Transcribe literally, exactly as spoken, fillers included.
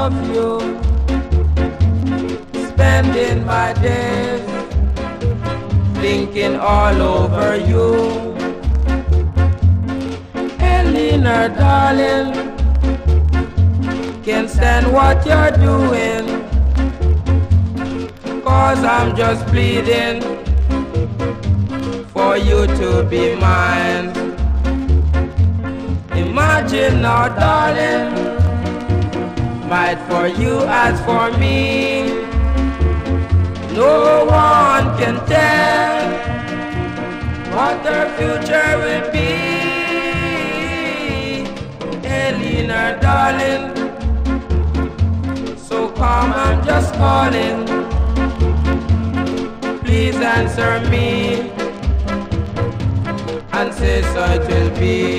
of you, spending my days thinking all over you. Elena, darling, can't stand what you're doing, 'cause I'm just pleading for you to be mine. Imagine now, darling, might for you as for me, no one can tell what the future will be. Elena, darling, so come, I'm just calling, please answer me and say so it will be.